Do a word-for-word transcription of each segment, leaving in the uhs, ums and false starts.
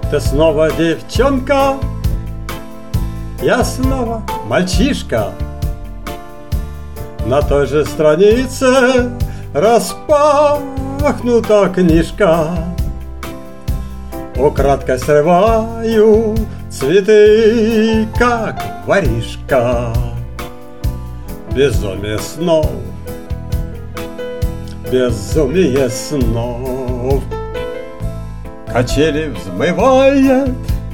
Ты снова девчонка, я снова мальчишка. На той же странице распахнута книжка. Украдкой срываю цветы, как воришка. Безумие снов, безумие снов. Качели взмывает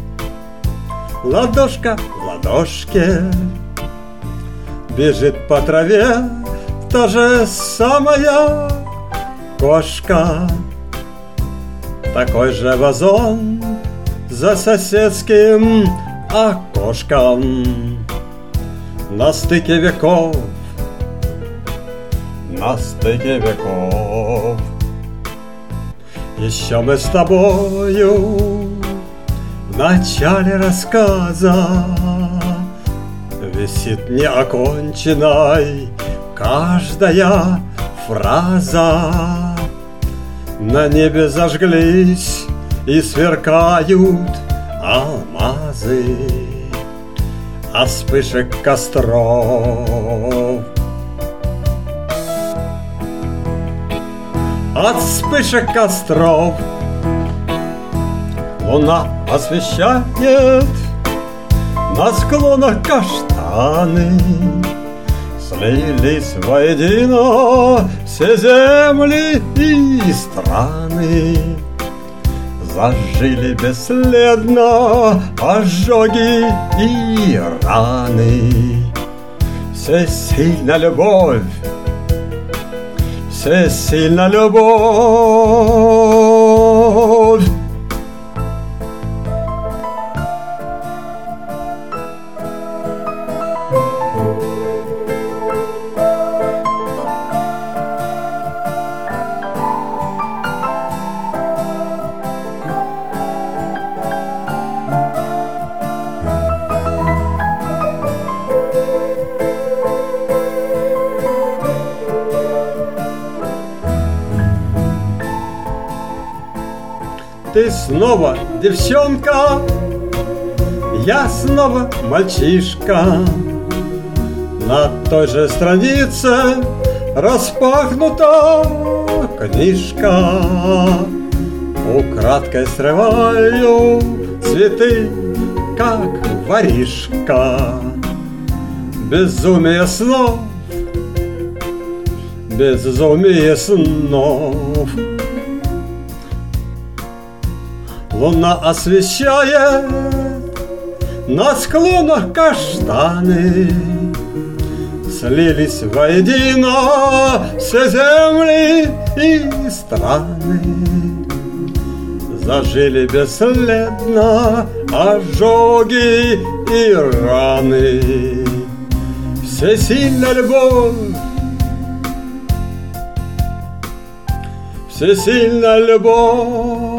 ладошка в ладошке. Бежит по траве та же самая кошка. Такой же вазон за соседским окошком. На стыке веков, на стыке веков. Еще мы с тобою в начале рассказа. Висит неоконченной каждая фраза. На небе зажглись и сверкают алмазы от вспышек костров. От вспышек костров луна освещает на склонах каштаны. Слились воедино все земли и страны. Зажили бесследно ожоги и раны. Всесильна любовь, всесильна любовь. Ты снова девчонка, я снова мальчишка. На той же странице распахнута книжка. Украдкой срываю цветы, как воришка. Безумие снов, безумие снов. Луна освещает на склонах каштаны. Слились воедино все земли и страны. Зажили бесследно ожоги и раны. Всесильна любовь, всесильна любовь.